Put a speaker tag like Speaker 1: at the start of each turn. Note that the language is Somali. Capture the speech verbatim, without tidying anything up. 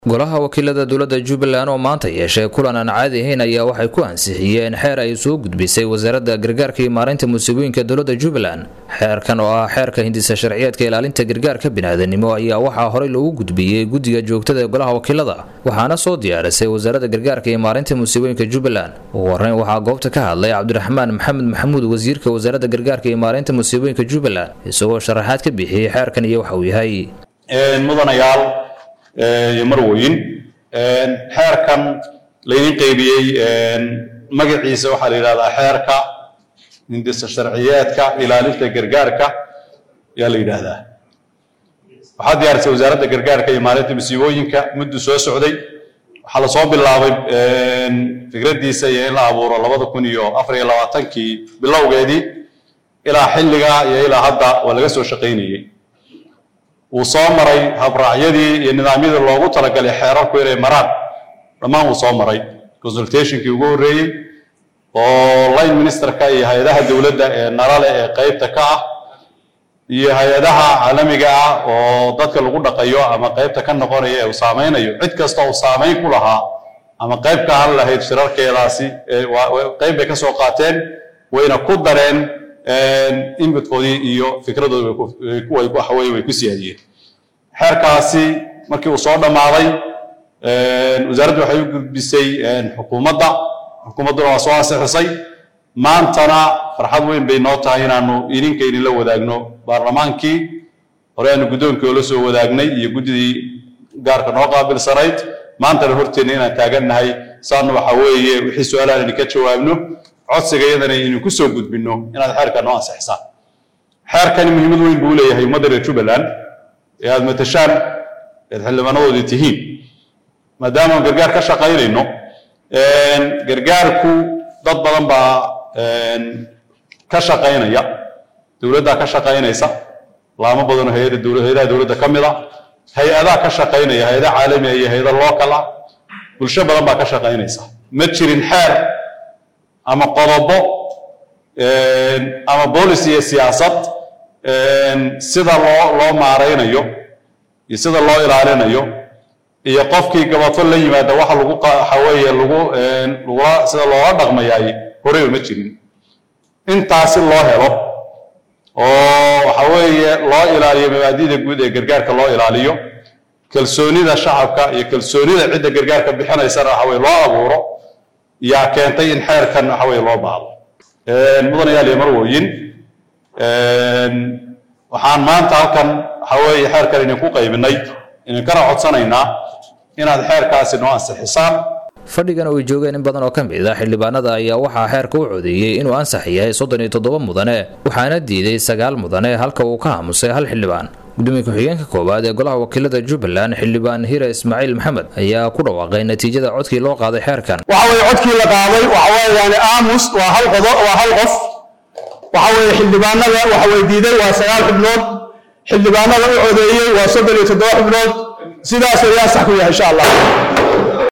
Speaker 1: golaha wakiilada dowladda Jubbaland oo maanta yeeshay kulan aan caadi ahayn ayaa waxay ku ansixiyeen xeer ay soo gudbisay wasaaradda gargaarka iyo maareynta musiibooyinka dowladda Jubbaland. xeerkan oo ah xeerka hindisa sharciyeedka ilaalinta gargaarka bini'aadanimo ayaa waxaa horey loogu gudbiyay guddiga joogtada ee golaha wakiilada waxaana soo diyaarisay wasaaradda gargaarka iyo maareynta musiibooyinka Jubbaland. ugu horreyn waxaa goobta ka hadlay Cabdiraxmaan Maxamed Maxamuud wasiirka wasaaradda gargaarka iyo maareynta musiibooyinka Jubbaland isagoo sharaxaad ka bixiyay xeerkan iyo waxa uu yahay.
Speaker 2: mudanayaal marweyn xeerkan laydin qaybiyay magaciisa waxaa la yiraahdaa xeerka hindisa sharciyeedka ilaalinta gargaarka yaa la yiraahdaa. waxaa diyaarisay wasaaradda gargaarka iyo maareynta musiibooyinka muddo soo socday. waxaa la soo bilaabay fikradiisa iyo in la abuuro labada kun iyo afar iyo labaatankii bilowgeedii ilaa xilliga iyo ilaa hadda waa laga soo shaqaynayay. wuu soo maray habraacyadii iyo nidaamyadii loogu talagalay xeerarku inay maraan dhammaan wuu soo maray consultationkii ugu horreeyey oo line ministerka iyo hay-adaha dowladda ee nalale ee qaybta ka ah iyo hay-adaha caalamiga ah oo dadka lagu dhaqayo ama qaybta ka noqonaya ee uu saameynayo cid kasta uu saameyn ku lahaa ama qayb ka ahaan lahayd shirarkeedaasi qayb bay ka soo qaateen wayna ku dareen inputkoodii iyo fikradoodii way ku waxawey way ku siyaadiyeen. xeerkaasi markii uu soo dhammaaday wasaaraddu waxay u gudbisay xukuumadda xukuumadduna waa soo ansixisay. maantana farxad weyn bay noo tahay inaanu idinka idinla wadaagno baarlamaankii hore aanu guddoonkii oo la soo wadaagnay iyo guddidii gaarka noo qaabilsanayd maantana horteenna inaan taagannahay saanu waxa weeye wixii su-aalahan idinka jawaabno codsiga iyadana inuu ku soo gudbino inaad xeerka noo ansixisaan. xeerkani muhiimad weyn buu leeyahay ummadda reer Jubbaland ee aad matashaan ee xildhibaanadoodii tihiin maadaama gargaar ka shaqaynayno. gargaarku dad badan baa ka shaqaynaya dowladda ka shaqaynaysa laamo badan oo hay'adaha dowladda hay'adaha dowladda ka mid ah hay'adaha ka shaqaynaya hay'adaha caalami ah iyo hay'adaha local ah bulsho badan baa ka shaqaynaysa. ma jirin xeer ama qodobo ama policy iyo siyaasad sida loo loo maareynayo iyo sida loo ilaalinayo iyo qofkii gabato la yimaada waxa lagu waxa weeye lagu lagula sida looga dhaqmayay horey ma jirin. intaasi loo helo oo waxa weeye loo ilaaliyo mabaadi'da guud ee gargaarka loo ilaaliyo kalsoonida shacabka iyo kalsoonida cidda gargaarka bixinaysana waxa weeye loo abuuro yaa keentay in xeerkan waxa weeye loo baahdo. mudanayaal iyo marweyn waxaan maanta halkan waxa weeye xeerkan idinku qaybinay idinkana codsanaynaa inaad xeerkaasi noo ansixisaan.
Speaker 1: fadhigan oo ay joogeen in badan oo ka mid ah xildhibaanada ayaa waxaa xeerka u codeeyay inuu ansax yahay soddon iyo toddoba mudane waxaana diiday sagaal mudane halka uu ka aamusay hal xildhibaan. gudoomiye ku-xigeenka koowaad ee golaha wakiilada Jubbaland xildhibaan Hira Ismaaciil Maxamed ayaa ku dhawaaqay natiijada codkii loo qaaday xeerkan.
Speaker 3: waxa weeye codkii la qaaday waxa weeye yani aamus waa hal qodob waa hal qof waxa weeye xildhibaanada waxa weeye diiday waa sagaal xubnood xildhibaanada u codeeyay waa soddon iyo toddoba xubnood sidaas ayaa sax ku yahay insha Allah.